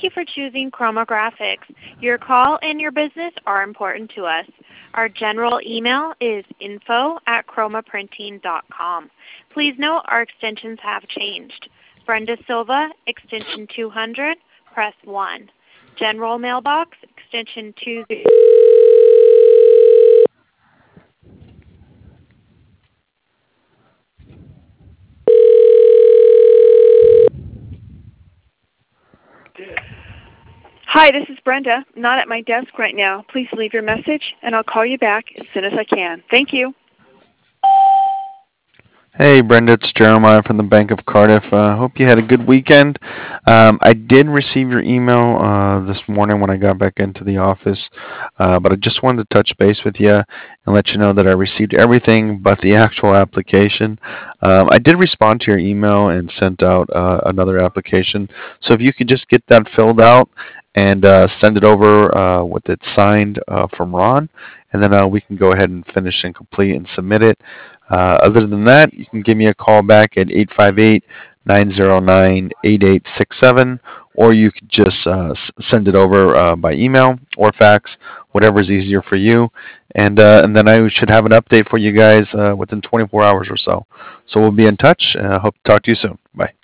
Thank you for choosing Chroma Graphics. Your call and your business are important to us. Our general email is info@chromaprinting.com. Please note our extensions have changed. Brenda Silva, extension 200, press 1. General mailbox, extension 20. Hi, this is Brenda. I'm not at my desk right now. Please leave your message, and I'll call you back as soon as I can. Thank you. Hey, Brenda, it's Jeremiah from the Bank of Cardiff. Hope you had a good weekend. I did receive your email this morning when I got back into the office, but I just wanted to touch base with you and let you know that I received everything but the actual application. I did respond to your email and sent out another application. So if you could just get that filled out and send it over with it signed from Ron, and then we can go ahead and finish and complete and submit it. Other than that, you can give me a call back at 858-909-8867, or you could just send it over by email or fax, whatever is easier for you. And then I should have an update for you guys within 24 hours or so. So we'll be in touch. Hope to talk to you soon. Bye.